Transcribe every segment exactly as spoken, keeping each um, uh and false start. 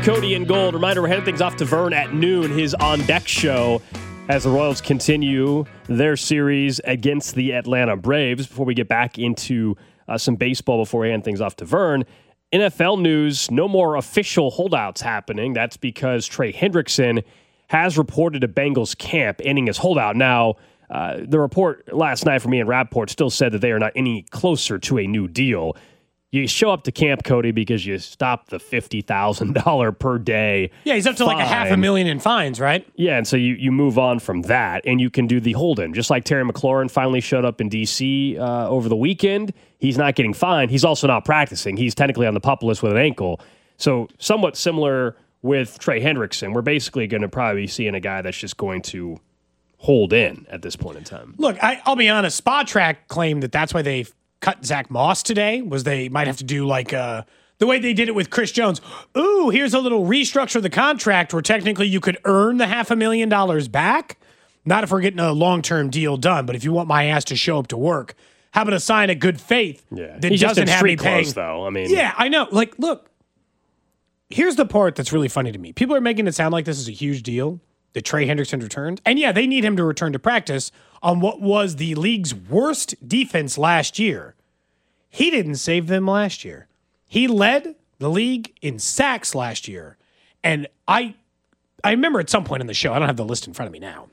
Cody and Gold. Reminder, we're heading things off to Vern at noon, his on-deck show, as the Royals continue their series against the Atlanta Braves. Before we get back into uh, some baseball before we hand things off to Vern, N F L news, no more official holdouts happening. That's because Trey Hendrickson has reported to Bengals camp, ending his holdout. Now, uh, the report last night from Ian Rappaport still said that they are not any closer to a new deal. You show up to camp, Cody, because you stopped the fifty thousand dollars per day. Yeah, he's up to fine. like a half a million in fines, right? Yeah, and so you, you move on from that, and you can do the hold-in. Just like Terry McLaurin finally showed up in D C uh, over the weekend, he's not getting fined. He's also not practicing. He's technically on the PUP list with an ankle. So somewhat similar with Trey Hendrickson. We're basically going to probably be seeing a guy that's just going to hold in at this point in time. Look, I, I'll be honest. Spot Track claimed that that's why they cut Zach Moss today, was they might have to do like uh, the way they did it with Chris Jones. Ooh, here's a little restructure of the contract where technically you could earn the half a million dollars back. Not if we're getting a long-term deal done, but if you want my ass to show up to work, how about a sign of good faith yeah. that He's doesn't just in have street me paying? Clothes, though. I mean, yeah, I know. Like, look, here's the part that's really funny to me. People are making it sound like this is a huge deal that Trey Hendrickson returned. And yeah, they need him to return to practice on what was the league's worst defense last year. He didn't save them last year. He led the league in sacks last year. And I I remember at some point in the show, I don't have the list in front of me now,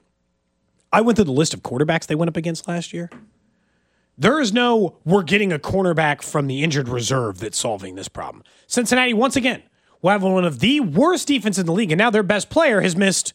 I went through the list of quarterbacks they went up against last year. There is no, we're getting a cornerback from the injured reserve that's solving this problem. Cincinnati, once again, will have one of the worst defenses in the league, and now their best player has missed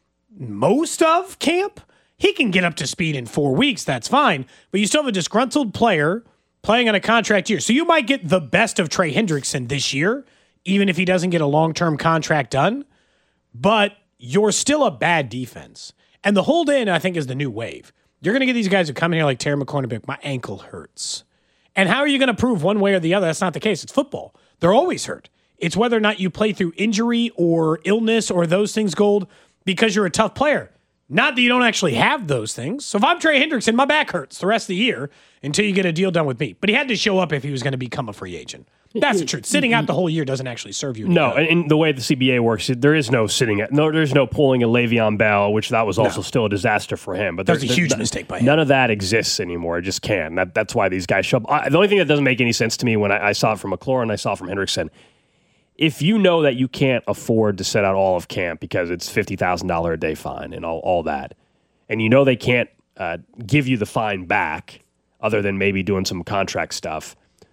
most of camp. He can get up to speed in four weeks, that's fine. But you still have a disgruntled player playing on a contract year. So you might get the best of Trey Hendrickson this year, even if he doesn't get a long-term contract done. But you're still a bad defense. And the hold in, I think, is the new wave. You're going to get these guys who come in here like Terry McLaurin and be like, my ankle hurts. And how are you going to prove one way or the other? That's not the case. It's football. They're always hurt. It's whether or not you play through injury or illness or those things, Gold, because you're a tough player. Not that you don't actually have those things. So if I'm Trey Hendrickson, my back hurts the rest of the year until you get a deal done with me. But he had to show up if he was going to become a free agent. That's the truth. Sitting out the whole year doesn't actually serve you. No, and, and the way the C B A works, there is no sitting at, no, there's no pulling a Le'Veon Bell, which that was also no. still a disaster for him. But that was a huge mistake by him. None of that exists anymore. It just can't. That, that's why these guys show up. I, the only thing that doesn't make any sense to me when I, I saw it from McLaurin, I saw it from Hendrickson, if you know that you can't afford to set out all of camp because it's fifty thousand dollars a day fine and all, all that, and you know they can't uh, give you the fine back other than maybe doing some contract stuff,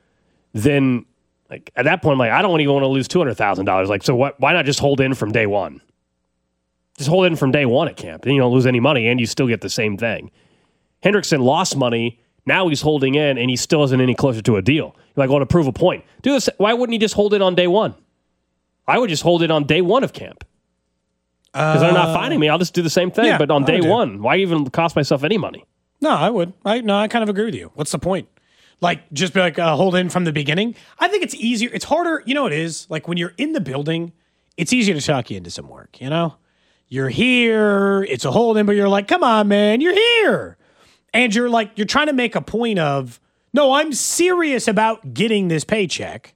then like at that point, I'm like, I don't even want to lose two hundred thousand dollars. Like, so what? Why not just hold in from day one? Just hold in from day one at camp. Then you don't lose any money and you still get the same thing. Hendrickson lost money. Now he's holding in and he still isn't any closer to a deal. You're like, well, to prove a point. Do this. Why wouldn't he just hold it on day one? I would just hold it on day one of camp. Because they're not finding me. I'll just do the same thing, yeah, but on I day would one. Why even cost myself any money? No, I would. I no, I kind of agree with you. What's the point? Like, just be like, uh, hold in from the beginning. I think it's easier. It's harder. You know what it is? Like, when you're in the building, it's easier to talk you into some work, you know? You're here. It's a hold in, but you're like, come on, man. You're here. And you're like, you're trying to make a point of, no, I'm serious about getting this paycheck.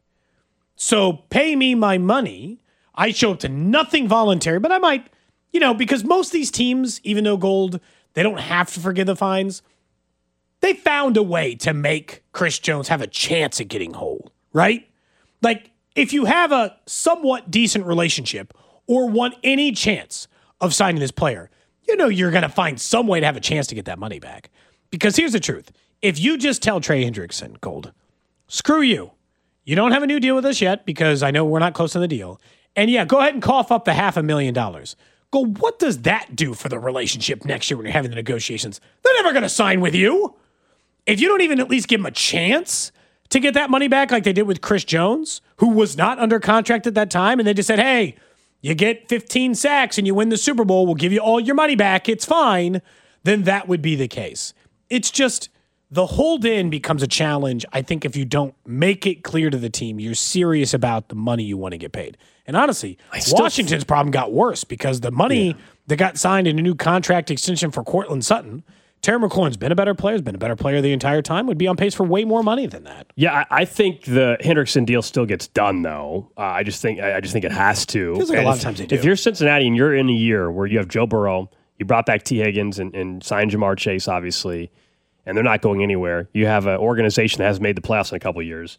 So pay me my money. I show up to nothing voluntary, but I might, you know, because most of these teams, even though Gold, they don't have to forgive the fines, they found a way to make Chris Jones have a chance at getting whole, right? Like, if you have a somewhat decent relationship or want any chance of signing this player, you know you're going to find some way to have a chance to get that money back. Because here's the truth. If you just tell Trey Hendrickson, Gold, screw you. You don't have a new deal with us yet because I know we're not close to the deal. And yeah, go ahead and cough up the half a million dollars. Go, what does that do for the relationship next year when you're having the negotiations? They're never going to sign with you. If you don't even at least give them a chance to get that money back like they did with Chris Jones, who was not under contract at that time, and they just said, hey, you get fifteen sacks and you win the Super Bowl, we'll give you all your money back, it's fine, then that would be the case. It's just the hold in becomes a challenge, I think, if you don't make it clear to the team you're serious about the money you want to get paid. And honestly, Washington's f- problem got worse because the money yeah. that got signed in a new contract extension for Cortland Sutton Terry McLaurin's been a better player, has been a better player the entire time, would be on pace for way more money than that. Yeah, I, I think the Hendrickson deal still gets done, though. Uh, I just think I, I just think it has to. Feels like and a lot if, of times they do. If you're Cincinnati and you're in a year where you have Joe Burrow, you brought back T. Higgins and, and signed Jamar Chase, obviously, and they're not going anywhere. You have an organization that hasn't made the playoffs in a couple of years.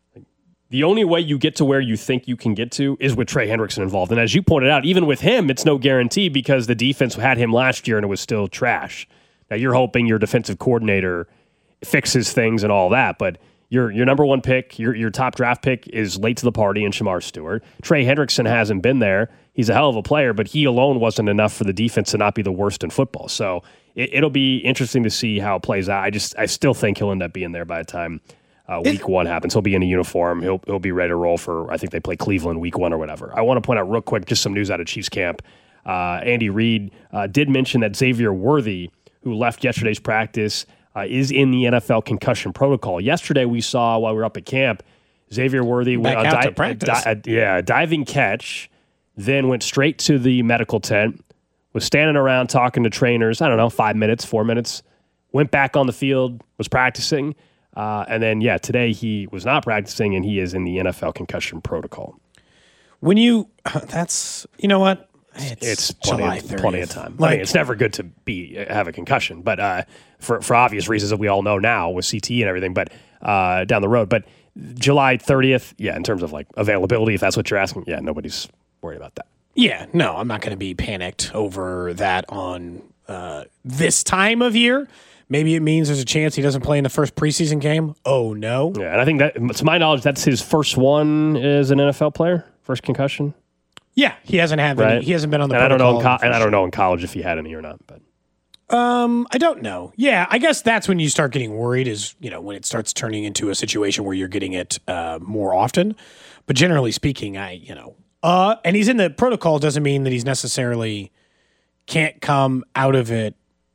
The only way you get to where you think you can get to is with Trey Hendrickson involved. And as you pointed out, even with him, it's no guarantee because the defense had him last year and it was still trash. Now, you're hoping your defensive coordinator fixes things and all that, but your your number one pick, your your top draft pick is late to the party in Shamar Stewart. Trey Hendrickson hasn't been there. He's a hell of a player, but he alone wasn't enough for the defense to not be the worst in football. So it, it'll be interesting to see how it plays out. I just I still think he'll end up being there by the time Uh, week one happens. He'll be in a uniform. He'll he'll be ready to roll for, I think they play Cleveland week one or whatever. I want to point out real quick, just some news out of Chiefs camp. Uh, Andy Reid uh, did mention that Xavier Worthy, who left yesterday's practice, uh, is in the N F L concussion protocol. Yesterday we saw while we were up at camp, Xavier Worthy Back went out a, to di- practice. a, di- a, yeah, a diving catch, then went straight to the medical tent, was standing around talking to trainers, I don't know, five minutes, four minutes, went back on the field, was practicing. Uh, and then, yeah, today he was not practicing, and he is in the N F L concussion protocol. When you, that's, you know what? It's, it's July plenty, of, thirtieth. plenty of time. Like, I mean, it's never good to be have a concussion, but uh, for for obvious reasons that we all know now with C T E and everything. But uh, down the road, but July thirtieth, yeah, in terms of like availability, if that's what you're asking, yeah, nobody's worried about that. Yeah, no, I'm not going to be panicked over that on uh, this time of year. Maybe it means there's a chance he doesn't play in the first preseason game. Oh, no. Yeah, and I think that, to my knowledge, that's his first one as an N F L player, first concussion. Yeah, he hasn't had Right. any. He hasn't been on the and I don't know. In protocol co- and I don't know in college if he had any or not. But Um, I don't know. Yeah, I guess that's when you start getting worried is, you know, when it starts turning into a situation where you're getting it uh, more often. But generally speaking, I, you know, uh, and he's in the protocol doesn't mean that he's necessarily can't come out of it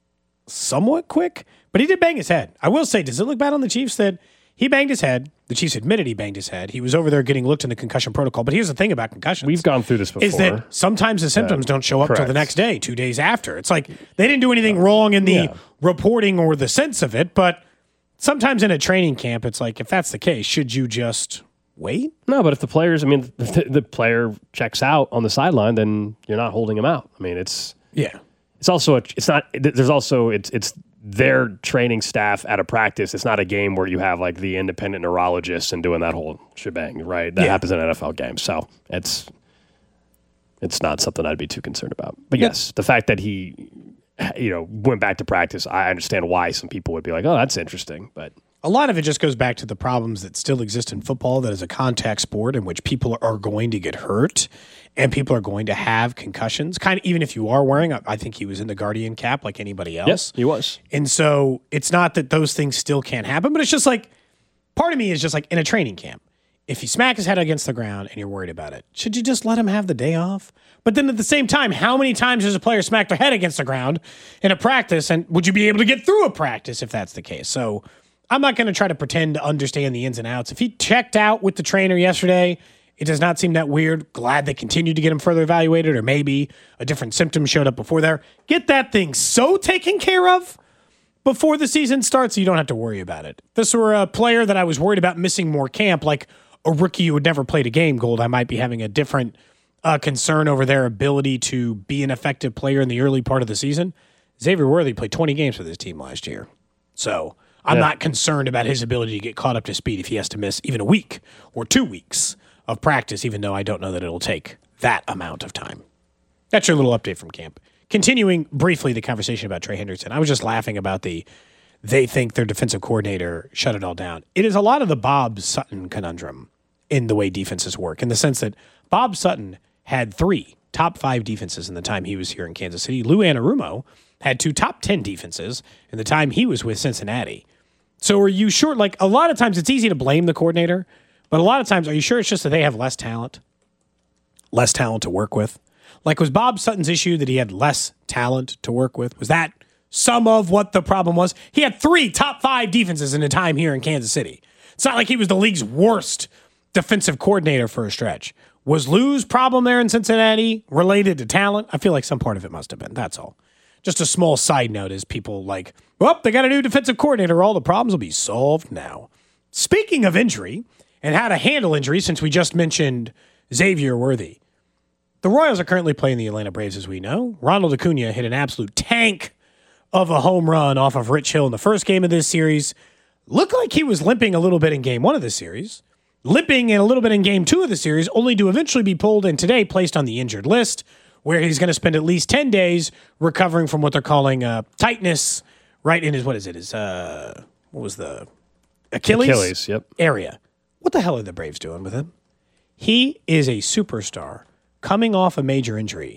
somewhat quick, but he did bang his head. I will say, does it look bad on the Chiefs that he banged his head? The Chiefs admitted he banged his head. He was over there getting looked in the concussion protocol. But here's the thing about concussions. we've gone through this before. Is that sometimes the symptoms don't show up till correct. the next day, two days after. It's like they didn't do anything wrong in the Yeah. reporting or the sense of it, but sometimes in a training camp, it's like, if that's the case, should you just wait? No, but if the players, I mean, if the, the player checks out on the sideline, then you're not holding him out. I mean, it's Yeah. it's also a, it's not. There's also it's it's their training staff at a practice. It's not a game where you have like the independent neurologists and doing that whole shebang, right? That Yeah. happens in N F L games, so it's it's not something I'd be too concerned about. But yes, the fact that he, you know, went back to practice, I understand why some people would be like, "Oh, that's interesting," but. A lot of it just goes back to the problems that still exist in football, that is a contact sport in which people are going to get hurt and people are going to have concussions. Kind of, even if you are wearing, I think he was in the Guardian cap like anybody else. Yes, he was. And so it's not that those things still can't happen, but it's just like, part of me is just like in a training camp, if you smack his head against the ground and you're worried about it, should you just let him have the day off? But then at the same time, how many times does a player smack their head against the ground in a practice? And would you be able to get through a practice if that's the case? So I'm not going to try to pretend to understand the ins and outs. If he checked out with the trainer yesterday, it does not seem that weird. Glad they continued to get him further evaluated, or maybe a different symptom showed up before there. Get that thing so taken care of before the season starts so you don't have to worry about it. If this were a player that I was worried about missing more camp, like a rookie who had never played a game, Gold, I might be having a different uh, concern over their ability to be an effective player in the early part of the season. Xavier Worthy played twenty games for this team last year. So I'm Yeah. not concerned about his ability to get caught up to speed if he has to miss even a week or two weeks of practice, even though I don't know that it'll take that amount of time. That's your little update from camp. Continuing briefly the conversation about Trey Hendrickson, I was just laughing about the they think their defensive coordinator shut it all down. It is a lot of the Bob Sutton conundrum in the way defenses work, in the sense that Bob Sutton had three top five defenses in the time he was here in Kansas City. Lou Anarumo had two top ten defenses in the time he was with Cincinnati. So are you sure, like a lot of times it's easy to blame the coordinator, but a lot of times, are you sure it's just that they have less talent? Less talent to work with? Like, was Bob Sutton's issue that he had less talent to work with? Was that some of what the problem was? He had three top five defenses in a time here in Kansas City. It's not like he was the league's worst defensive coordinator for a stretch. Was Lou's problem there in Cincinnati related to talent? I feel like some part of it must have been. That's all. Just a small side note is people like, well, they got a new defensive coordinator. All the problems will be solved now. Speaking of injury and how to handle injury, since we just mentioned Xavier Worthy, the Royals are currently playing the Atlanta Braves, as we know. Ronald Acuna hit an absolute tank of a home run off of Rich Hill in the first game of this series. Looked like he was limping a little bit in game one of this series, limping in a little bit in game two of the series, only to eventually be pulled and today placed on the injured list, where he's going to spend at least ten days recovering from what they're calling uh, tightness right in his, what is it, his, uh, what was the, Achilles? Achilles, yep. Area. What the hell are the Braves doing with him? He is a superstar coming off a major injury.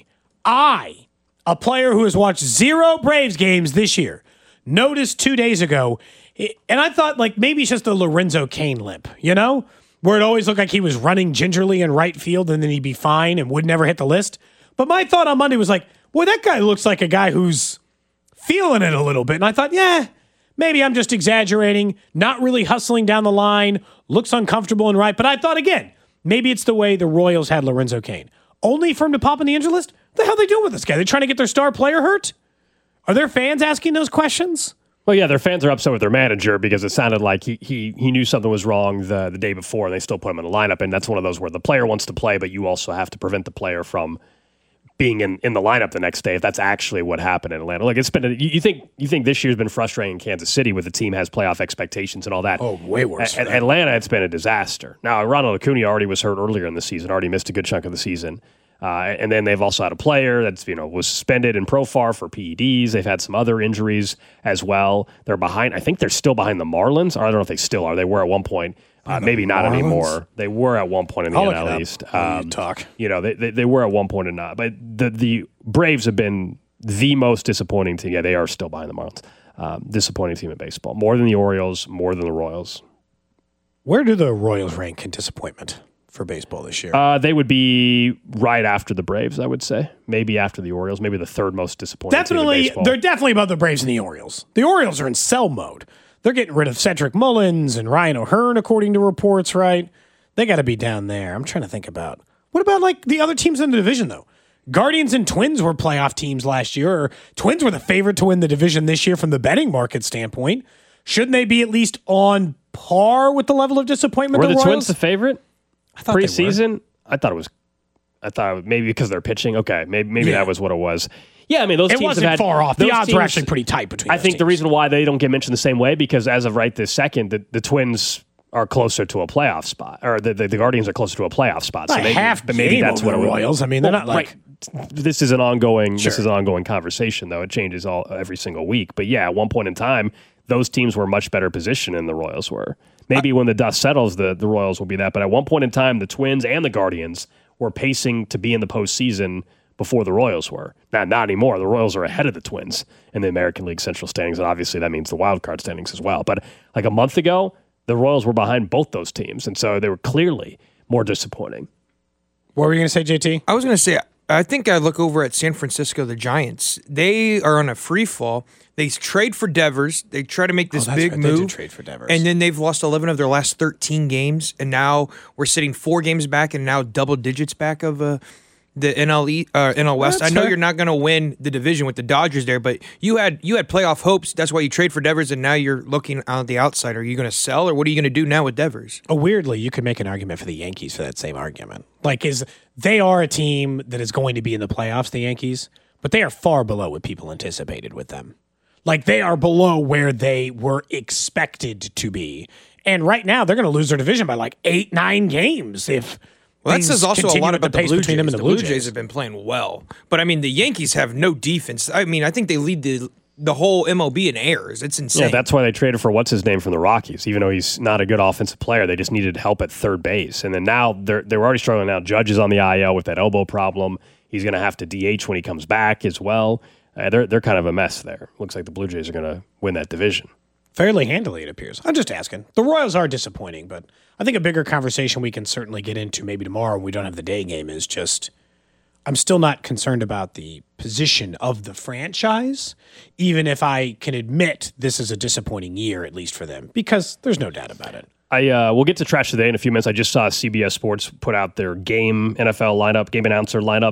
I, a player who has watched zero Braves games this year, noticed two days ago, and I thought like maybe it's just a Lorenzo Cain limp, you know, where it always looked like he was running gingerly in right field and then he'd be fine and would never hit the list. But my thought on Monday was like, boy, that guy looks like a guy who's feeling it a little bit. And I thought, yeah, maybe I'm just exaggerating, not really hustling down the line, looks uncomfortable and right. But I thought again, maybe it's the way the Royals had Lorenzo Cain. Only for him to pop in the injured list? What the hell are they doing with this guy? They're trying to get their star player hurt? Are their fans asking those questions? Well, yeah, their fans are upset with their manager because it sounded like he he he knew something was wrong the, the day before, and they still put him in the lineup. And that's one of those where the player wants to play, but you also have to prevent the player from being in, in the lineup the next day if that's actually what happened in Atlanta. Like it's been, a, you, you think you think this year's been frustrating in Kansas City with the team has playoff expectations and all that. Oh, way worse. At Atlanta, it's been a disaster. Now, Ronald Acuna already was hurt earlier in the season, already missed a good chunk of the season. Uh, and then they've also had a player that's, you know, was suspended in Profar for P E Ds. They've had some other injuries as well. They're behind. I think they're still behind the Marlins. Or I don't know if they still are. They were at one point. Uh, maybe not Marlins? Anymore. They were at one point in the I'll N L East. Um, you talk. You know, they, they they were at one point and not. But the the Braves have been the most disappointing team. Yeah, they are still behind the Marlins. Um, disappointing team in baseball. More than the Orioles. More than the Royals. Where do the Royals rank in disappointment for baseball this year? Uh, they would be right after the Braves, I would say. Maybe after the Orioles. Maybe the third most disappointing definitely, team in baseball. They're definitely above the Braves and the Orioles. The Orioles are in sell mode. They're getting rid of Cedric Mullins and Ryan O'Hearn, according to reports, right? They got to be down there. I'm trying to think about, what about like the other teams in the division, though? Guardians and Twins were playoff teams last year. Or Twins were the favorite to win the division this year from the betting market standpoint. Shouldn't they be at least on par with the level of disappointment? Were the, the Twins the favorite? I thought preseason? I thought it was. I thought it was, maybe because they're pitching. Okay, maybe maybe yeah. that was what it was. Yeah, I mean those it teams wasn't have had, far off. The odds teams, were actually pretty tight between. I those think teams. the reason why they don't get mentioned the same way because as of right this second, the, the Twins are closer to a playoff spot, or the, the, the Guardians are closer to a playoff spot. So maybe, half but maybe that's what the Royals. I mean, they're well, not like right. This is an ongoing. Sure. This is an ongoing conversation, though. It changes all every single week. But yeah, at one point in time, those teams were much better positioned than the Royals were. Maybe uh, when the dust settles, the, the Royals will be that. But at one point in time, the Twins and the Guardians were pacing to be in the postseason before the Royals were. Not, not anymore. The Royals are ahead of the Twins in the American League Central standings, and obviously that means the wild card standings as well. But like a month ago, the Royals were behind both those teams, and so they were clearly more disappointing. What were you going to say, J T? I was going to say, I think I look over at San Francisco, the Giants. They are on a free fall. They trade for Devers. They try to make this oh, big right. move. They did trade for Devers. And then they've lost eleven of their last thirteen games, and now we're sitting four games back and now double digits back of uh, the N L E, uh, N L West. That's I know fair. you're not going to win the division with the Dodgers there, but you had you had playoff hopes. That's why you trade for Devers, and now you're looking on the outside. Are you going to sell, or what are you going to do now with Devers? Oh, weirdly, you could make an argument for the Yankees for that same argument. Like, is they are a team that is going to be in the playoffs, the Yankees, but they are far below what people anticipated with them. Like, they are below where they were expected to be. And right now, they're going to lose their division by like eight, nine games if Well, that says also a lot about the, the Blue Jays. Them and the, the Blue Blue Jays. Jays have been playing well. But, I mean, the Yankees have no defense. I mean, I think they lead the the whole M L B in errors. It's insane. Yeah, that's why they traded for what's-his-name from the Rockies. Even though he's not a good offensive player, they just needed help at third base. And then now they're, they're already struggling now. Judge is on the I L with that elbow problem. He's going to have to D H when he comes back as well. Uh, they're, they're kind of a mess there. Looks like the Blue Jays are going to win that division. Fairly handily, it appears. I'm just asking. The Royals are disappointing, but I think a bigger conversation we can certainly get into maybe tomorrow when we don't have the day game is just I'm still not concerned about the position of the franchise, even if I can admit this is a disappointing year, at least for them, because there's no doubt about it. I uh, we'll get to trash today in a few minutes. I just saw C B S Sports put out their game N F L lineup, game announcer lineup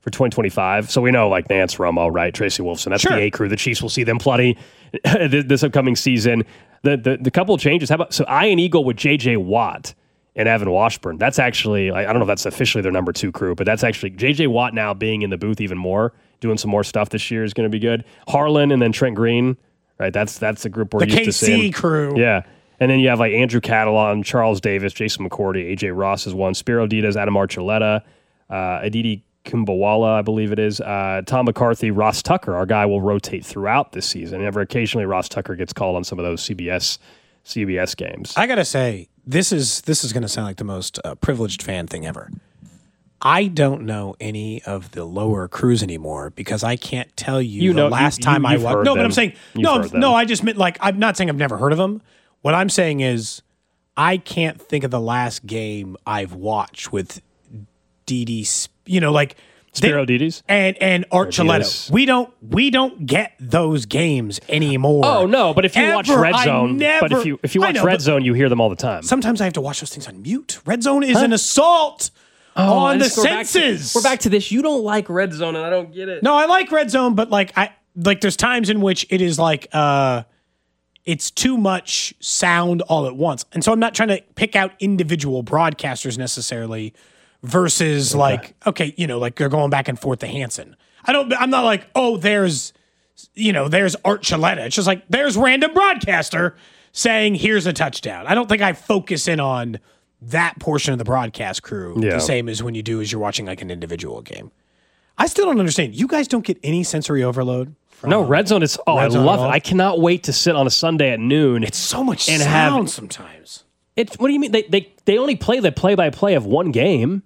for twenty twenty-five. So we know like Nance, Romo, right? Tracy Wolfson. That's Sure. the A crew. The Chiefs will see them plenty this upcoming season. The, the the couple of changes. How about so Ian Eagle with J J Watt and Evan Washburn? That's actually I, I don't know if that's officially their number two crew, but that's actually J J Watt now being in the booth even more, doing some more stuff this year is going to be good. Harlan and then Trent Green, right? That's that's the group we're The used K to C seeing. crew. Yeah. And then you have like Andrew Catalon, Charles Davis, Jason McCourty, A J Ross is one, Spiro Diaz, Adam Archuleta, uh, Aditi Kumbawala, I believe it is, uh, Tom McCarthy, Ross Tucker. Our guy will rotate throughout this season. And ever occasionally Ross Tucker gets called on some of those C B S C B S games. I gotta say, this is this is gonna sound like the most uh, privileged fan thing ever. I don't know any of the lower crews anymore because I can't tell you, You the know- last you- time you- I you've watched. heard No, but them. I'm saying You've no, heard them. no. I just meant like I'm not saying I've never heard of them. What I'm saying is, I can't think of the last game I've watched with D D. You know, like they- Spiro Diaz? and and Diaz. Archuleta. We don't we don't get those games anymore. Oh no! But if you watch Ever. Red I Zone, never- but if you if you I watch know, Red but Zone, you hear them all the time. sometimes I have to watch those things on mute. Red Zone is an assault on the We're back to- senses. We're back to this. You don't like Red Zone, and I don't get it. No, I like Red Zone, but like I like there's times in which it is like uh it's too much sound all at once. And so I'm not trying to pick out individual broadcasters necessarily versus like okay, you know, like they're going back and forth to Hanson. I don't I'm not like, "Oh, there's you know, there's Archuleta." It's just like there's random broadcaster saying here's a touchdown. I don't think I focus in on that portion of the broadcast crew Yeah. the same as when you do as you're watching like an individual game. I still don't understand. You guys don't get any sensory overload? From, No, Red Zone is. Oh, Red I Zone love at it. all? I cannot wait to sit on a Sunday at noon. It's so much and sound have- sometimes. It's what do you mean? They they they only play the play by play of one game.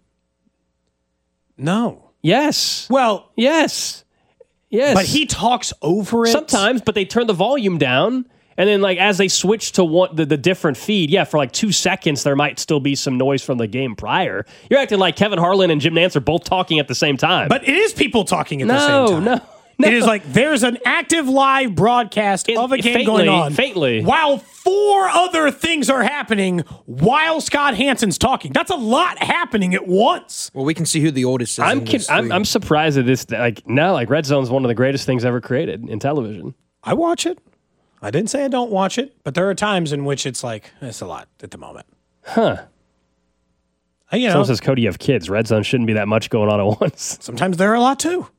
No. Yes. Well, Yes. Yes. but he talks over it. sometimes, but they turn the volume down, and then like as they switch to one the, the different feed, yeah, for like two seconds there might still be some noise from the game prior. You're acting like Kevin Harlan and Jim Nance are both talking at the same time. But it is people talking at the no, same time. no, no. It is like there's an active live broadcast It- of a game faintly, going on. faintly. While four other things are happening while Scott Hansen's talking. That's a lot happening at once. Well, we can see who the oldest is. I'm, in con- those I'm three. I'm surprised at this. Like no, like Red Zone's one of the greatest things ever created in television. I watch it. I didn't say I don't watch it, but there are times in which it's like, it's a lot at the moment. Huh. Uh, You know, Someone says, Cody, you have kids. Red Zone shouldn't be that much going on at once. sometimes there are a lot too.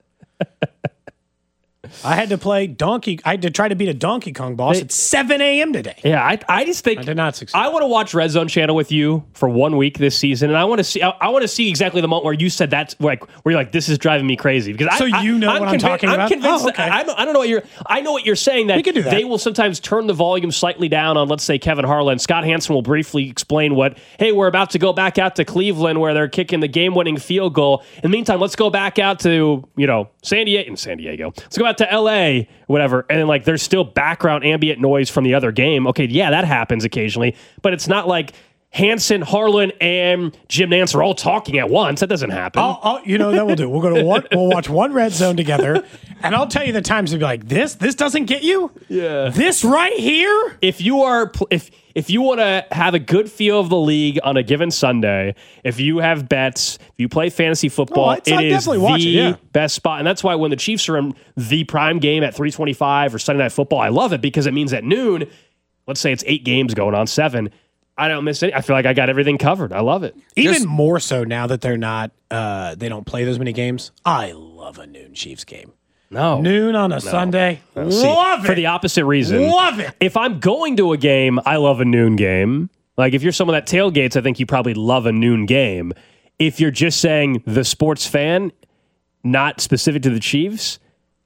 I had to play Donkey. I had to try to beat a Donkey Kong boss They- at seven a.m. today. Yeah, I, I just think I did not succeed. I want to watch Red Zone Channel with you for one week this season, and I want to see. I, I want to see exactly the moment where you said that's like where you're like, "This is driving me crazy." Because So I, you know I, what I'm convinced, talking about? I'm convinced. Oh, okay. that, I, don't, I don't know what you're. I know what you're saying. That, We could do that. they will sometimes turn the volume slightly down on, let's say, Kevin Harlan. Scott Hansen will briefly explain what. Hey, we're about to go back out to Cleveland where they're kicking the game-winning field goal. In the meantime, let's go back out to you know San Diego. San Diego. Let's go out to L A. Whatever, and then like there's still background ambient noise from the other game. Okay, yeah, that happens occasionally, but it's not like Hansen, Harlan, and Jim Nance are all talking at once. That doesn't happen. I'll, I'll, you know, that we'll do. We'll go to one. We'll watch one Red Zone together, and I'll tell you the times to be like, this, this doesn't get you. Yeah. This right here. If you are, pl- if if you want to have a good feel of the league on a given Sunday, if you have bets, if you play fantasy football, Oh, I'd- it I'd is definitely the watch it, yeah. best spot. And that's why when the Chiefs are in the prime game at three twenty-five or Sunday Night Football, I love it because it means at noon, let's say it's eight games going on seven, I don't miss any. I feel like I got everything covered. I love it. Even Just- more so now that they're not, uh, they don't play those many games. I love a noon Chiefs game. No. Noon on a Sunday. See, Love it. For the opposite reason. Love it. If I'm going to a game, I love a noon game. Like if you're someone that tailgates, I think you probably love a noon game. If you're just saying the sports fan, not specific to the Chiefs,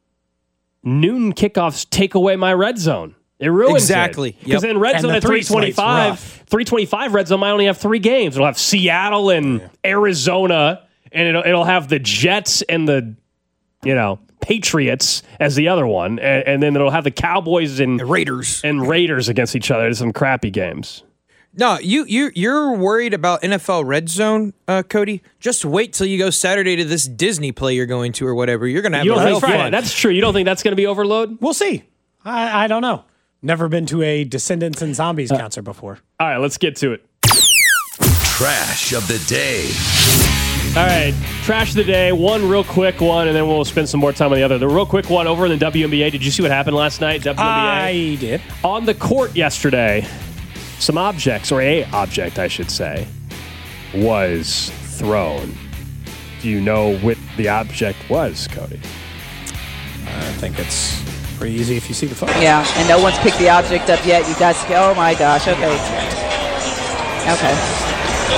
noon kickoffs take away my red zone. It ruins Exactly. it. Because Yep. then red And zone the at three three slate's twenty-five, rough. three twenty-five red zone might only have three games. It'll have Seattle and Arizona, and it'll, it'll have the Jets and the, you know, Patriots as the other one. And, and then it'll have the Cowboys and, Raiders. and Raiders against each other. There's some crappy games. No, you you you're worried about N F L Red Zone, uh, Cody. Just wait till you go Saturday to this Disney play you're going to or whatever. You're gonna have You a don't real think, yeah, fun. that's true. You don't think that's going to be overload? We'll see. I, I don't know. Never been to a Descendants and Zombies Uh, concert before. All right, let's get to it. Trash of the day. All right, trash of the day. One real quick one, and then we'll spend some more time on the other. The real quick one over in the W N B A. Did you see what happened last night? W N B A I did. On the court yesterday, some objects, or a object, I should say, was thrown. Do you know what the object was, Cody? I think it's pretty easy if you see the photo. Yeah, and no one's picked the object up yet. You guys, oh my gosh. Okay. Okay.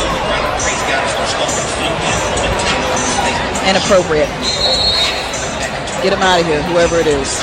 Inappropriate. Get him out of here, whoever it is.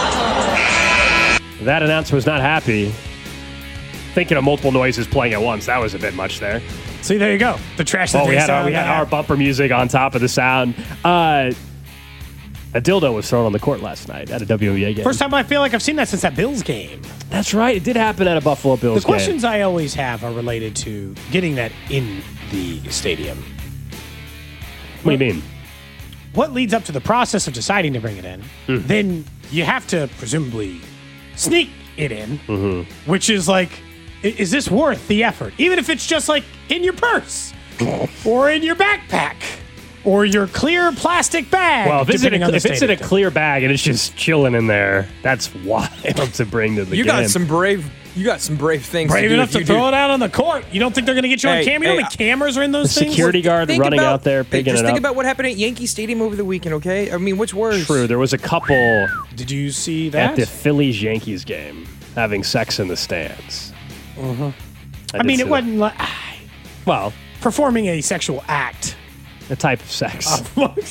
That announcer was not happy. Thinking of multiple noises playing at once. That was a bit much there. See, there you go. The trash of Oh, the we day had, our, sound. we had our bumper music on top of the sound. Uh, a dildo was thrown on the court last night at a W N B A game. First time I feel like I've seen that since that Bills game. That's right. It did happen at a Buffalo Bills The game. questions I always have are related to getting that in the stadium. What do you mean? What leads up to the process of deciding to bring it in? Mm. Then you have to presumably sneak it in, Mm-hmm. which is like, i- is this worth the effort? Even if it's just like in your purse or in your backpack or your clear plastic bag. Well, if it's, in depending a, on the if it's in stadium. a clear bag and it's just chilling in there, that's wild to bring to the You game. got some brave. You got some brave things. brave to do enough if to you throw do. it out on the court. You don't think they're going to get you on Hey, camera? You know hey, how many cameras are in those things? security guard Think running about- out there hey, picking just it think up. about what happened at Yankee Stadium over the weekend. Okay, I mean, what's worse? True. There was a couple Did you see that? at the Phillies Yankees game having sex in the stands. I, did mean, see it that. wasn't like Well, performing a sexual act. a type of sex.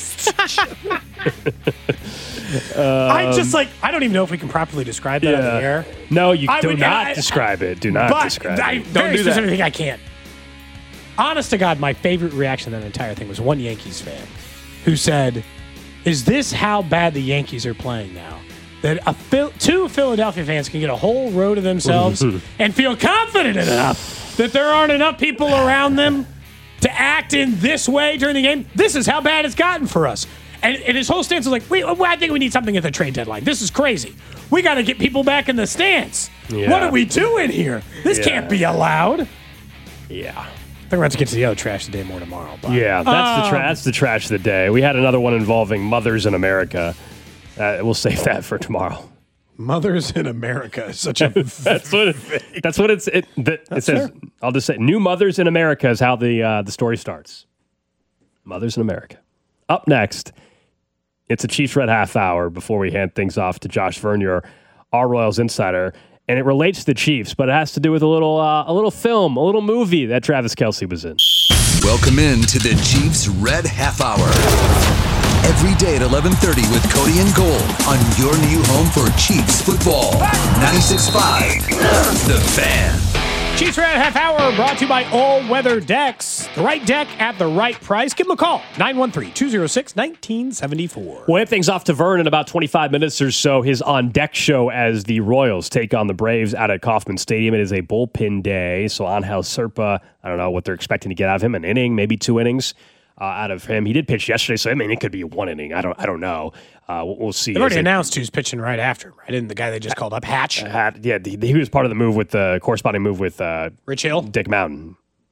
I just like I don't even know if we can properly describe that on the air. No, you I do would- not I- describe it. Do not But describe I it. very do that. specifically think I can't. Honest to God, my favorite reaction to that entire thing was one Yankees fan who said, "Is this how bad the Yankees are playing now? That a Phil- two Philadelphia fans can get a whole row to themselves and feel confident enough that there aren't enough people around them to act in this way during the game? This is how bad it's gotten for us." And, and his whole stance was like, "We, I think we need something at the trade deadline. This is crazy. We got to get people back in the stands. Yeah. What are we doing here? This Yeah. can't be allowed." Yeah. I think we're going to get to the other trash today more tomorrow. But Yeah, that's the Um, tra- that's the trash of the day. We had another one involving mothers in America. Uh, we'll save that for tomorrow. Mothers in America is such a. That's what it, that's what it's it, the, it says. fair. I'll just say, "New Mothers in America" is how the uh, the story starts. Mothers in America. Up next, it's a Chiefs Red half hour before we hand things off to Josh Vernier, our Royals insider, and it relates to the Chiefs, but it has to do with a little uh, a little film, a little movie that Travis Kelce was in. Welcome in to the Chiefs Red Half Hour. Every day at eleven thirty with Cody and Gold on your new home for Chiefs football. ninety-six point five The Fan. Chiefs Red Half Hour brought to you by All Weather Decks. The right deck at the right price. Give them a call. nine one three, two oh six, one nine seven four. We'll hand things off to Vern in about twenty-five minutes or so. His on-deck show as the Royals take on the Braves out at Kauffman Stadium. It is a bullpen day, so Angel Serpa, I don't know what they're expecting to get out of him, an inning, maybe two innings uh, out of him. He did pitch yesterday, so I mean, it could be one inning. I don't I don't know. Uh, we'll, we'll see. They've already As it- announced who's pitching right after him, right? And the guy they just called up, Hatch. Had, yeah, he, he was part of the move with the corresponding move with uh, Rich Hill. Dick Mountain.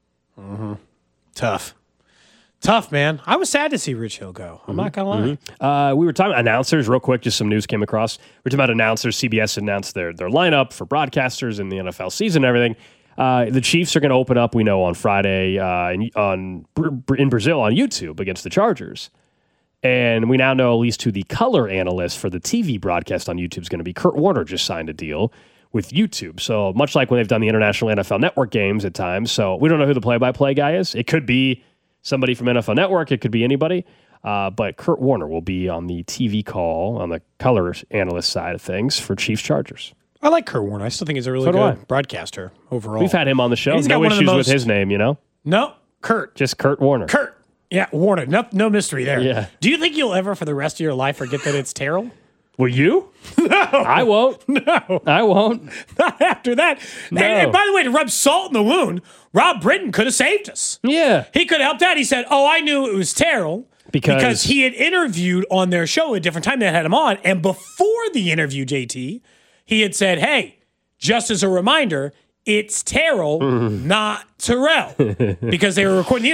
Tough. Tough, man. I was sad to see Rich Hill go. I'm not going to lie. Uh, we were talking about announcers real quick. Just some news came across. We were talking about announcers. C B S announced their their lineup for broadcasters in the N F L season and everything. Uh, the Chiefs are going to open up, we know, on Friday uh, in, on in Brazil on YouTube against the Chargers. And we now know at least who the color analyst for the T V broadcast on YouTube is going to be. Kurt Warner just signed a deal with YouTube. So much like when they've done the international N F L Network games at times. So we don't know who the play-by-play guy is. It could be somebody from N F L Network. It could be anybody. Uh, but Kurt Warner will be on the T V call on the color analyst side of things for Chiefs Chargers. I like Kurt Warner. I still think he's a really So do good I. broadcaster overall. We've had him on the show. He's got No one of the issues most- with his name, you know? No, Kurt. Just Kurt Warner. Kurt. Yeah, Warner. No, no mystery there. Yeah. Do you think you'll ever, for the rest of your life, forget that it's Terrell? Will you? No. I won't. No. I won't. Not after that. No. And, and by the way, to rub salt in the wound, Rob Britton could have saved us. Yeah. He could have helped out. He said, "Oh, I knew it was Terrell." Because- because he had interviewed on their show at a different time that had him on. And before the interview, J T, he had said, "Hey, just as a reminder, it's Terrell, not Terrell," because they were recording the interview.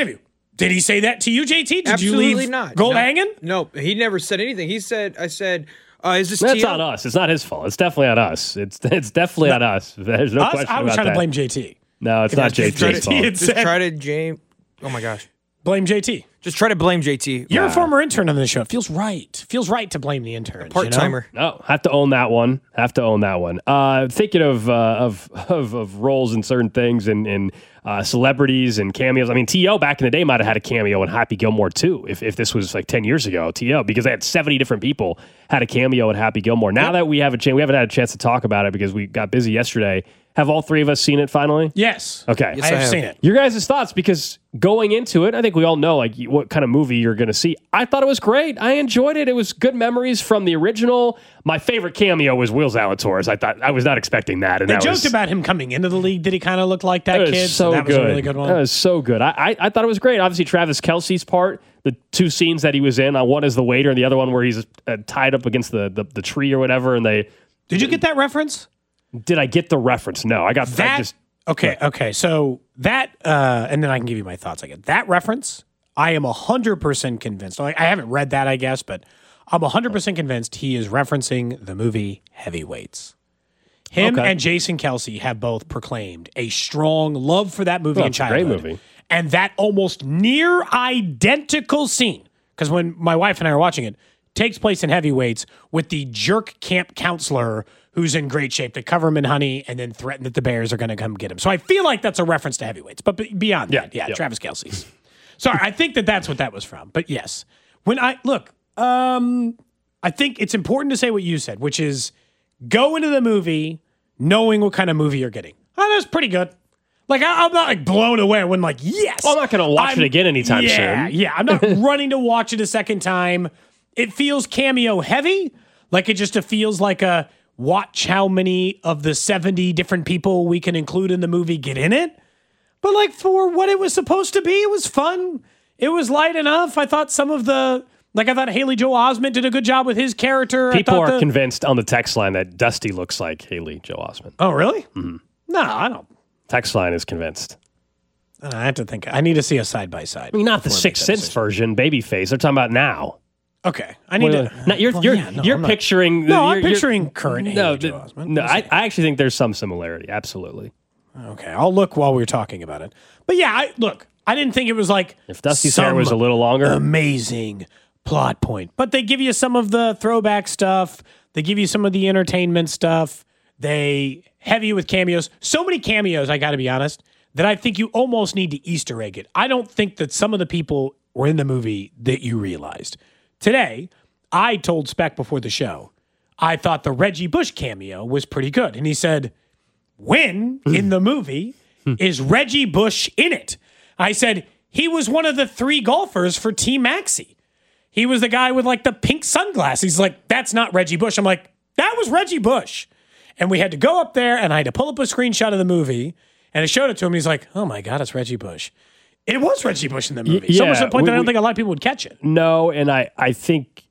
Did he say that to you, J T? Did Absolutely you leave not. gold no, hanging? No, he never said anything. He said, I said, uh, is this That's T O? on us. It's not his fault. It's definitely on us. It's it's definitely on us. There's no Us? question I was about trying that. to blame J T. No, it's If not that's just J T's J T, fault. it's- Just try to James. Oh my gosh. Blame J T. Just try to blame J T. You're Nah. a former intern on the show. It feels right. Feels right to blame the intern. Part timer. No, have to own that one. Have to own that one. Uh, thinking of, uh, of of of roles in certain things and, and uh, celebrities and cameos. I mean, T O back in the day might have had a cameo in Happy Gilmore too. If if this was like ten years ago, T O because they had seventy different people had a cameo in Happy Gilmore. Now Yep. that we have a chance, we haven't had a chance to talk about it because we got busy yesterday. Have all three of us seen it finally? Yes. Okay. I have, I have. seen it. Your guys' thoughts, because going into it, I think we all know like what kind of movie you're going to see. I thought it was great. I enjoyed it. It was good memories from the original. My favorite cameo was Will Zalatoris. I thought I was not expecting that, and They that joked was, about him coming into the league. Did he kind of look like that that was kid? so that good. was a really good one. That was so good. I, I I thought it was great. Obviously, Travis Kelce's part, the two scenes that he was in. Uh, one is the waiter, and the other one where he's uh, tied up against the, the the tree or whatever. And they Did you get that reference? did I get the reference? No, I got That I just okay, okay. So that, uh, and then I can give you my thoughts again. That reference, I am a hundred percent convinced. Like, I haven't read that, I guess, but I'm a hundred percent convinced he is referencing the movie Heavyweights. Him Okay. and Jason Kelce have both proclaimed a strong love for that movie Oh, in it's a great childhood. movie. And that almost near identical scene, because when my wife and I are watching it, takes place in Heavyweights with the jerk camp counselor who's in great shape to cover him in honey and then threaten that the Bears are going to come get him. So I feel like that's a reference to Heavyweights. But be- beyond Yeah, that, yeah, yeah. Travis Kelce's. Sorry, I think that that's what that was from. But yes, when I look, um, I think it's important to say what you said, which is go into the movie knowing what kind of movie you're getting. Oh, that's pretty good. Like, I, I'm not like blown away when like, yes. I'm not going to watch I'm- it again anytime yeah, soon. Yeah, I'm not running to watch it a second time. It feels cameo heavy. Like it just feels like a watch how many of the seventy different people we can include in the movie get in it. But like for what it was supposed to be, it was fun. It was light enough. I thought some of the, like I thought Haley Joel Osment did a good job with his character. People I thought are the, convinced on the text line that Dusty looks like Haley Joel Osment. Oh, really? Mm-hmm. No, I don't. Text line is convinced. I have to think. I need to see a side by side. I mean, not the Sixth Sense version, Babyface. They're talking about now. Okay, I need Well, to. now you're well, you're yeah, no, you're I'm not- picturing. No, I'm you're- you're- picturing current No, Haley the- Joel Osment. no. We'll I, see. I actually think there's some similarity. Absolutely. Okay, I'll look while we're talking about it. But yeah, I, look, I didn't think it was like If Dusty's some hair was a little longer, amazing plot point. But they give you some of the throwback stuff. They give you some of the entertainment stuff. They have you with cameos. So many cameos, I got to be honest, that I think you almost need to Easter egg it. I don't think that some of the people were in the movie that you realized. Today, I told Speck before the show, I thought the Reggie Bush cameo was pretty good. And he said, when in the movie is Reggie Bush in it? I said, he was one of the three golfers for Team Maxi. He was the guy with like the pink sunglasses. He's like, that's not Reggie Bush. I'm like, that was Reggie Bush. And we had to go up there and I had to pull up a screenshot of the movie and I showed it to him. He's like, oh my God, it's Reggie Bush. It was Reggie Bush in the movie. So much to yeah, the point that we- I don't we- think a lot of people would catch it. no. And I I think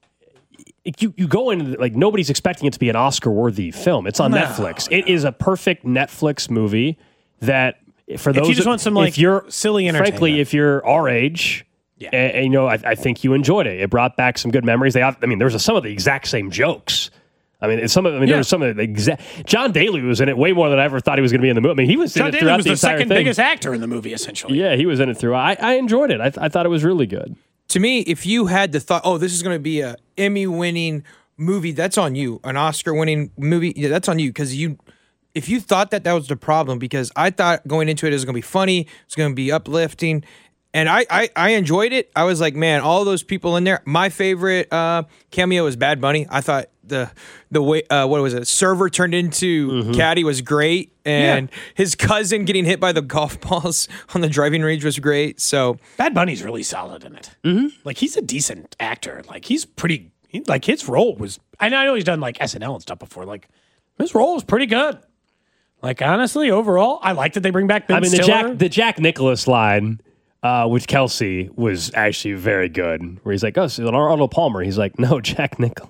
you you go into like nobody's expecting it to be an Oscar worthy film. It's on No, Netflix. It is a perfect Netflix movie that for those you just want some, like, if you're silly entertainment. frankly if you're our age. Yeah. And, and, you know, I, I think you enjoyed it. It brought back some good memories. They, I mean, there was some of the exact same jokes. I mean, it's some of. I mean, Yeah. there was some of the exact. John Daly was in it way more than I ever thought he was going to be in the movie. I mean, he was in John it Daly throughout was the the entire second thing. biggest actor in the movie, essentially. Yeah, he was in it throughout. I, I enjoyed it. I, th- I thought it was really good. To me, if you had the thought, oh, this is going to be a Emmy-winning movie, that's on you. An Oscar-winning movie, yeah, that's on you. Because you, if you thought that that was the problem, because I thought going into it, it was going to be funny, it's going to be uplifting, and I, I I enjoyed it. I was like, man, all those people in there. My favorite uh, cameo was Bad Bunny. I thought the the way uh, what was it? Server turned into Mm-hmm. caddy was great, and his cousin getting hit by the golf balls on the driving range was great. So Bad Bunny's really solid in it. Mm-hmm. Like he's a decent actor. Like he's pretty. He, like his role was. And I know he's done like S N L and stuff before. Like his role was pretty good. Like honestly, overall, I like that they bring back Ben I mean, the Stiller. Jack the Jack Nicholas line uh, with Kelsey was actually very good. Where he's like, "Oh, so Arnold Palmer." He's like, "No, Jack Nicholas."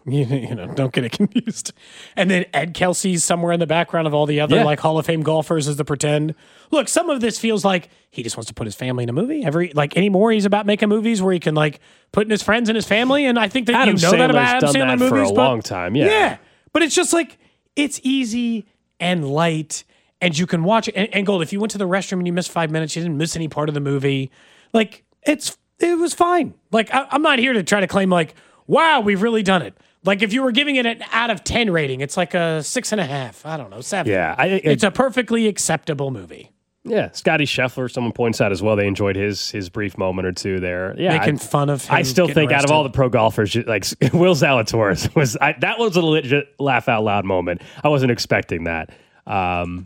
You, you know, don't get it confused. And then Ed Kelsey's somewhere in the background of all the other Yeah. like Hall of Fame golfers as the pretend. Look, some of this feels like he just wants to put his family in a movie. Every like anymore, he's about making movies where he can like put in his friends and his family. And I think that Adam you know that about Sandler's Adam done Sandler that for movies a but- long time, yeah. yeah. But it's just like it's easy and light, and you can watch it. And, and Gold, if you went to the restroom and you missed five minutes, you didn't miss any part of the movie. Like it's it was fine. Like I, I'm not here to try to claim like, wow, we've really done it. Like if you were giving it an out of ten rating, it's like a six and a half. I don't know, seven. Yeah, I, it, it's a perfectly acceptable movie. yeah. Scotty Scheffler, someone points out as well. They enjoyed his his brief moment or two there. Yeah, Making I, fun of him. I still getting think out of arrested. all the pro golfers, like Will Zalatoris was I, that was a legit laugh out loud moment. I wasn't expecting that. Um,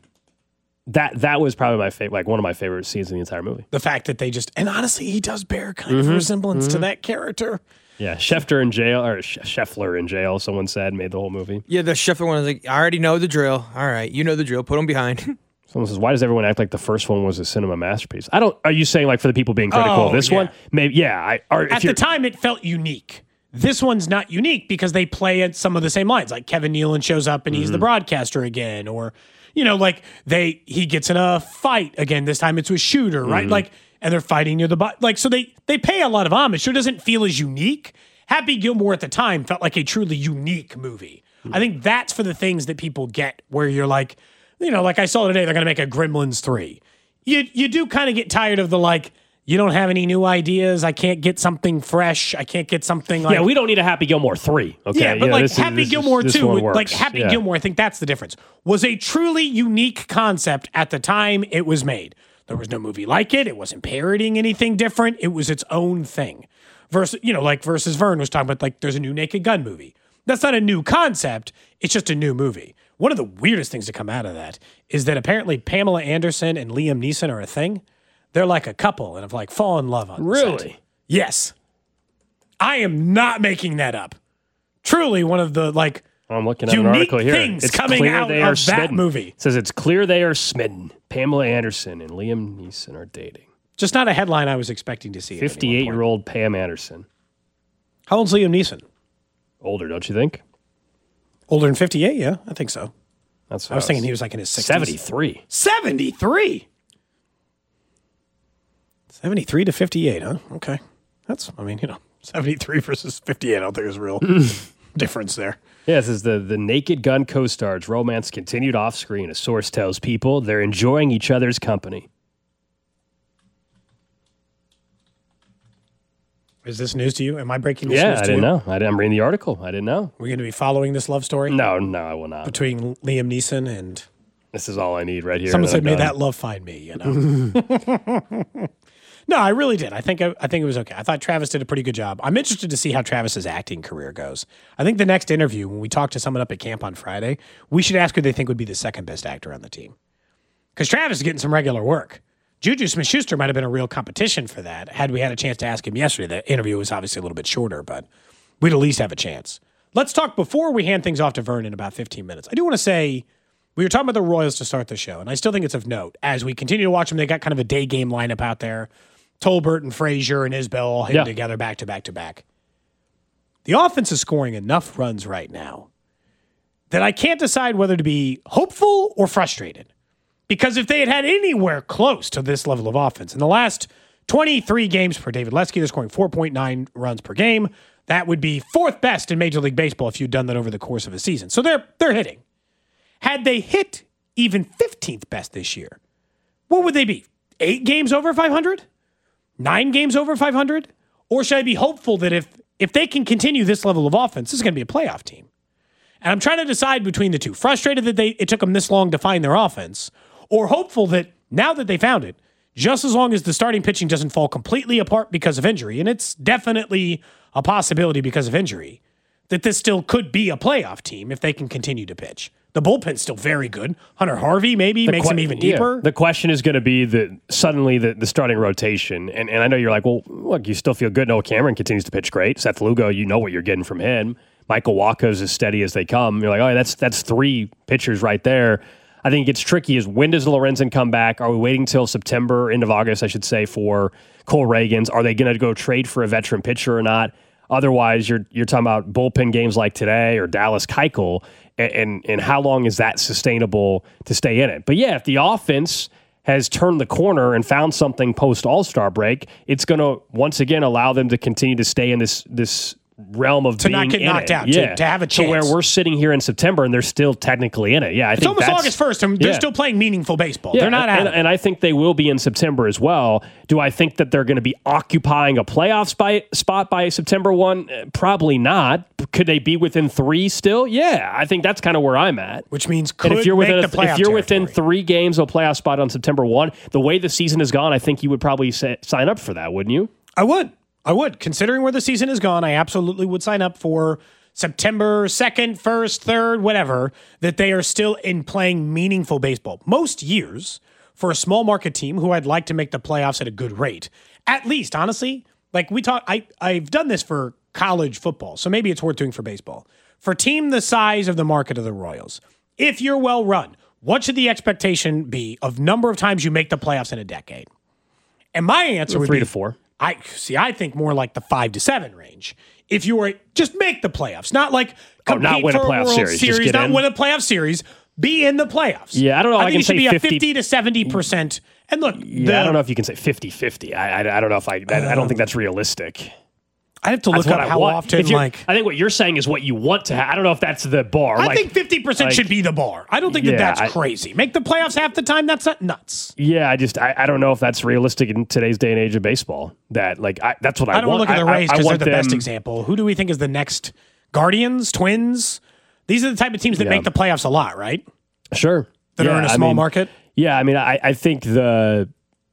that that was probably my favorite, like one of my favorite scenes in the entire movie. the fact that they just and honestly, he does bear kind Mm-hmm. of resemblance to that character. Yeah, Schefter in jail or Sch- Scheffler in jail. Someone said made the whole movie. Yeah, the Scheffler one is like, I already know the drill. All right, you know the drill. Put them behind. Someone says, "Why does everyone act like the first one was a cinema masterpiece?" I don't. Are you saying like for the people being critical Oh, of this yeah. one? Maybe. Yeah. I. Or if At you're- the time, it felt unique. This one's not unique because they play at some of the same lines. Like Kevin Nealon shows up and he's Mm-hmm. the broadcaster again, or you know, like they he gets in a fight again. This time it's with Shooter, right? Mm-hmm. Like, and they're fighting near the bot. Like, so they they pay a lot of homage. Sure, doesn't feel as unique. Happy Gilmore at the time felt like a truly unique movie. I think that's for the things that people get where you're like, you know, like I saw today, they're going to make a Gremlins three. You you do kind of get tired of the like, you don't have any new ideas. I can't get something fresh. I can't get something like yeah, we don't need a Happy Gilmore three. Okay. yeah, but You know, like this is- Happy this is- Gilmore this two, one like works. Happy Yeah. Gilmore, I think that's the difference. Was a truly unique concept at the time it was made. There was no movie like it. It wasn't parodying anything different. It was its own thing. Versus, you know, like versus Vern was talking about like there's a new Naked Gun movie. That's not a new concept. It's just a new movie. One of the weirdest things to come out of that is that apparently Pamela Anderson and Liam Neeson are a thing. They're like a couple and have like fallen in love on the set. Really? Yes. I am not making that up. Truly one of the like I'm looking at an unique article here. things It's coming clear out they of are that smitten. movie. It says it's clear they are smitten. Pamela Anderson and Liam Neeson are dating. Just not a headline I was expecting to see. at any one point. fifty-eight-year-old Pam Anderson. How old's Liam Neeson? Older, don't you think? Older than fifty-eight? Yeah, I think so. That's what I was thinking he was like in his sixties. seventy-three. seventy-three? seventy-three to fifty-eight, huh? Okay. That's, I mean, you know, seventy-three versus fifty-eight, I don't think there's a real difference there. Yeah, this is the, the Naked Gun co-stars. Romance continued off-screen. A source tells people they're enjoying each other's company. Is this news to you? Am I breaking this Yeah, news I to didn't you? know. I didn't, I'm reading the article. I didn't know. We're going to be following this love story No, no, I will not. between Liam Neeson and This is all I need right here. someone and said, I'm "May done." that love find me." You know. No, I really did. I think I, I think it was okay. I thought Travis did a pretty good job. I'm interested to see how Travis's acting career goes. I think the next interview, when we talk to someone up at camp on Friday, we should ask who they think would be the second best actor on the team. Because Travis is getting some regular work. Juju Smith-Schuster might have been a real competition for that. Had we had a chance to ask him yesterday, the interview was obviously a little bit shorter, but we'd at least have a chance. Let's talk before we hand things off to Vern in about fifteen minutes. I do want to say, we were talking about the Royals to start the show, and I still think it's of note. As we continue to watch them, they got kind of a day game lineup out there. Tolbert and Frazier and Isbell all hitting Yeah. together back to back to back. The offense is scoring enough runs right now that I can't decide whether to be hopeful or frustrated. Because if they had had anywhere close to this level of offense in the last twenty-three games per David Letsky, they're scoring four point nine runs per game. That would be fourth best in Major League Baseball if you'd done that over the course of a season. So they're they're hitting. Had they hit even fifteenth best this year, what would they be? Eight games over five hundred? Nine games over five hundred? Or should I be hopeful that if if they can continue this level of offense, this is going to be a playoff team? And I'm trying to decide between the two. Frustrated that they it took them this long to find their offense, or hopeful that now that they found it, just as long as the starting pitching doesn't fall completely apart because of injury, and it's definitely a possibility because of injury, that this still could be a playoff team if they can continue to pitch. The bullpen's still very good. Hunter Harvey maybe makes que- them even yeah. deeper. The question is going to be the suddenly the, the starting rotation. And, and I know you're like, well, look, you still feel good. Noah Cameron continues to pitch great. Seth Lugo, you know what you're getting from him. Michael Wacha's as steady as they come. You're like, oh, that's that's three pitchers right there. I think it gets tricky is when does Lorenzen come back? Are we waiting till September, end of August, I should say, for Cole Reagans? Are they going to go trade for a veteran pitcher or not? Otherwise, you're you're talking about bullpen games like today or Dallas Keuchel, and, and and how long is that sustainable to stay in it? But yeah, if the offense has turned the corner and found something post All-Star break, it's going to once again allow them to continue to stay in this this realm of to being not get in knocked it. out, yeah. to, to have a chance. So where we're sitting here in September and they're still technically in it. Yeah, I it's think almost that's, August first, and they're yeah. still playing meaningful baseball. Yeah, they're not out. and, and I think they will be in September as well. Do I think that they're going to be occupying a playoff spot, spot by September first? Uh, Probably not. Could they be within three still? Yeah, I think that's kind of where I'm at. Which means could and if you're make within the a, playoff if you're within territory. three games of a playoff spot on September first, the way the season has gone, I think you would probably say, sign up for that, wouldn't you? I would. I would. Considering where the season has gone, I absolutely would sign up for September second, first, third, whatever, that they are still in playing meaningful baseball. Most years, for a small market team who I'd like to make the playoffs at a good rate, at least, honestly, like we talk, I, I've done this for college football, so maybe it's worth doing for baseball. For a team the size of the market of the Royals, if you're well run, what should the expectation be of number of times you make the playoffs in a decade? And my answer would Three be to four. I see. I think more like the five to seven range. If you were just make the playoffs, not like Oh, compete not win a for a playoff World series, just Series, get not in. win a playoff series, be in the playoffs. Yeah, I don't know. I, I think can it should say be a fifty fifty to seventy percent. And look, Yeah, the, I don't know if you can say fifty-fifty. I, I, I don't know if I, I, I don't think that's realistic. I have to look That's what up I how want. often. If you're- Like, I think what you're saying is what you want to have. I don't know if that's the bar. I Like- think fifty percent like- should be the bar. I don't think that Yeah, that's I- crazy. Make the playoffs half the time. That's not nuts. Yeah, I just I, I don't know if that's realistic in today's day and age of baseball. That like I, that's what I, I don't want. look at the I- I- Rays I because they're want the best them- example. Who do we think is the next Guardians, Twins? These are the type of teams that Yeah. make the playoffs a lot, right? Sure. That yeah, are in a I small mean, market. Yeah, I mean, I, I think the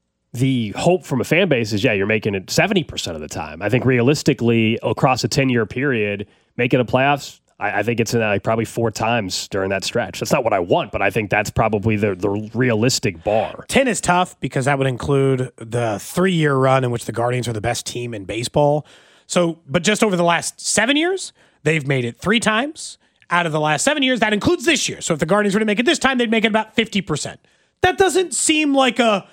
the hope from a fan base is yeah, you're making it seventy percent of the time. I think realistically across a ten year period, making the playoffs, I, I think it's in like probably four times during that stretch. That's not what I want, but I think that's probably the the realistic bar. ten is tough because that would include the three-year run in which the Guardians are the best team in baseball. So, but just over the last seven years, they've made it three times. Out of the last seven years, that includes this year. So if the Guardians were to make it this time, they'd make it about fifty percent. That doesn't seem like a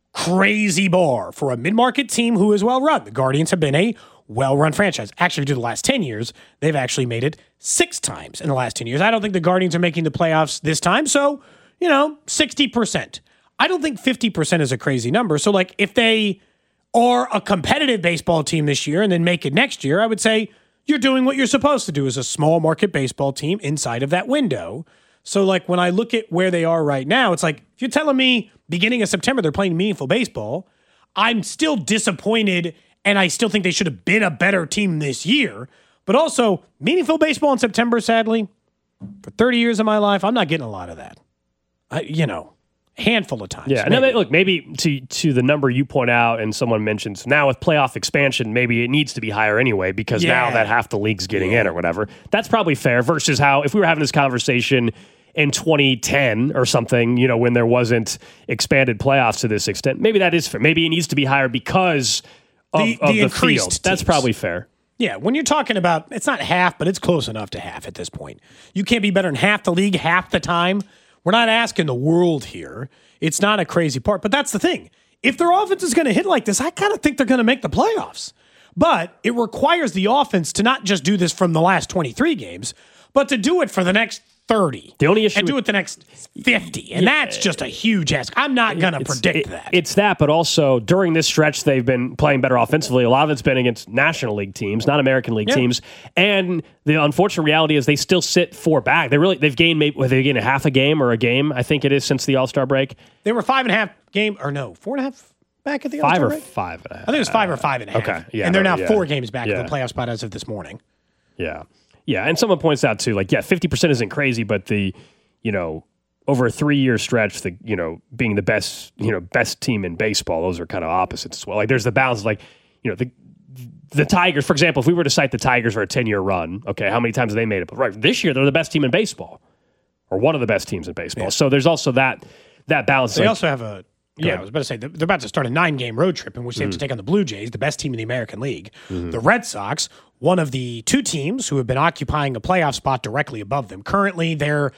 crazy bar for a mid-market team who is well-run. The Guardians have been a well-run franchise. Actually, due to the last ten years, they've actually made it six times in the last ten years. I don't think the Guardians are making the playoffs this time. So, you know, sixty percent. I don't think fifty percent is a crazy number. So, like, if they are a competitive baseball team this year and then make it next year, I would say you're doing what you're supposed to do as a small market baseball team inside of that window. So, like, when I look at where they are right now, it's like, if you're telling me beginning of September they're playing meaningful baseball, I'm still disappointed, and I still think they should have been a better team this year. But also, meaningful baseball in September, sadly, for thirty years of my life, I'm not getting a lot of that. I, you know, handful of times. Yeah, and maybe. then, look, maybe to to the number you point out, and someone mentions now with playoff expansion, maybe it needs to be higher anyway because now Yeah. that half the league's getting in or whatever. That's probably fair. Versus how if we were having this conversation in twenty ten or something, you know, when there wasn't expanded playoffs to this extent, maybe that is fair. Maybe it needs to be higher because of The- the, the of the increased field. That's teams. probably fair. Yeah, when you're talking about, it's not half, but it's close enough to half at this point. You can't be better than half the league half the time. We're not asking the world here. It's not a crazy part, but that's the thing. If their offense is going to hit like this, I kind of think they're going to make the playoffs. But it requires the offense to not just do this from the last twenty-three games, but to do it for the next thirty. The only issue and do with- it the next fifty. And that's just a huge ask. I'm not going to It's- predict it- that. It's that, but also during this stretch, they've been playing better offensively. A lot of it's been against National League teams, not American League Yeah. teams. And the unfortunate reality is they still sit four back. They really they've gained maybe they gained a half a game or a game. I think it is since the All Star break. They were five and a half game, or no, four and a half back at the Five All-Star or break? five and a half. I think it was five or five and a half. Okay, yeah, and they're now yeah. four games back Yeah. in the playoff spot as of this morning. Yeah. Yeah. And someone points out too, like, yeah, fifty percent isn't crazy, but the, you know, over a three year stretch, the, you know, being the best, you know, best team in baseball, those are kind of opposites as well. Like, there's the balance, like, you know, the, the Tigers, for example, if we were to cite the Tigers for a ten year run, okay, how many times have they made it? But right, this year, they're the best team in baseball or one of the best teams in baseball. Yeah. So there's also that, that balance. They like, also have a, yeah, ahead. I was about to say, they're they're about to start a nine game road trip in which they have to take on the Blue Jays, the best team in the American League. The Red Sox, one of the two teams who have been occupying a playoff spot directly above them. Currently, they're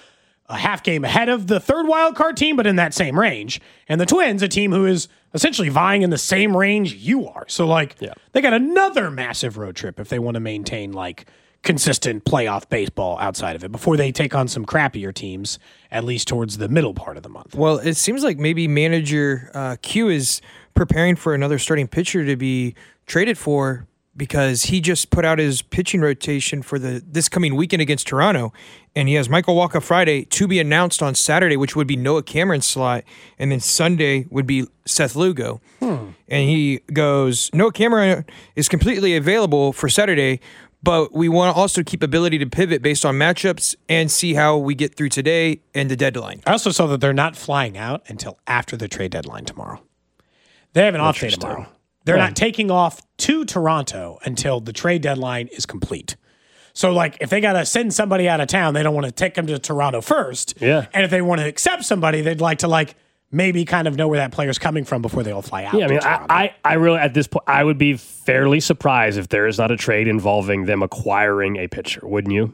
a half game ahead of the third wild card team, but in that same range. And the Twins, a team who is essentially vying in the same range you are. So, like, Yeah. they got another massive road trip if they want to maintain, like, consistent playoff baseball outside of it before they take on some crappier teams, at least towards the middle part of the month. Well, it seems like maybe manager uh, Q is preparing for another starting pitcher to be traded for because he just put out his pitching rotation for the this coming weekend against Toronto, and he has Michael Wacha Friday to be announced on Saturday, which would be Noah Cameron's slot, and then Sunday would be Seth Lugo. Hmm. And he goes, Noah Cameron is completely available for Saturday, but we want to also keep ability to pivot based on matchups and see how we get through today and the deadline. I also saw that they're not flying out until after the trade deadline tomorrow. They have an off day Interesting. tomorrow. They're Yeah. not taking off to Toronto until the trade deadline is complete. So, like, if they got to send somebody out of town, they don't want to take them to Toronto first. Yeah. And if they want to accept somebody, they'd like to, like, maybe kind of know where that player's coming from before they all fly out. Yeah, I to mean, Toronto. I, I, I really, at this point, I would be fairly surprised if there is not a trade involving them acquiring a pitcher, wouldn't you?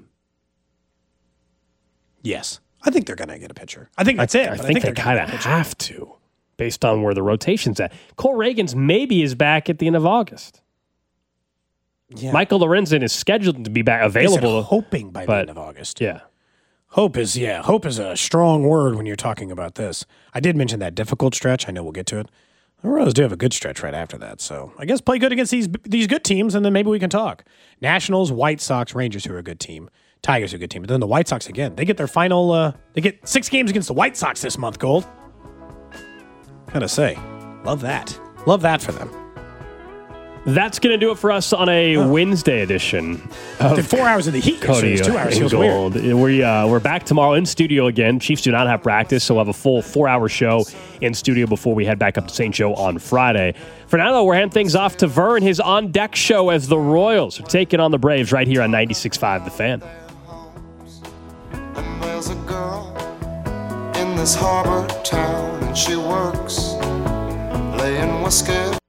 Yes. I think they're going to get a pitcher. I think that's it. I but think, they they're kind gonna of get a pitcher. have to, based on where the rotation's at. Cole Reagans maybe is back at the end of August. Yeah. Michael Lorenzen is scheduled to be back They said available. hoping by the but- end of August. Yeah. Hope is, yeah, hope is a strong word when you're talking about this. I did mention that difficult stretch. I know we'll get to it. The Royals do have a good stretch right after that. So I guess play good against these these good teams, and then maybe we can talk. Nationals, White Sox, Rangers, who are a good team. Tigers are a good team. But then the White Sox again. They get their final, uh, they get six games against the White Sox this month, Gold. Gotta say, love that. Love that for them. That's going to do it for us on a Wednesday edition of Did four hours of the heat Cody yesterday. Two hours and feels weird. Gold. We, uh, we're back tomorrow in studio again. Chiefs do not have practice, so we'll have a full four-hour show in studio before we head back up to Saint Joe on Friday. For now, though, we're handing things off to Vern, his on-deck show as the Royals are taking on the Braves right here on ninety-six point five The Fan. And there's a girl in this harbor town, and she works laying whiskey.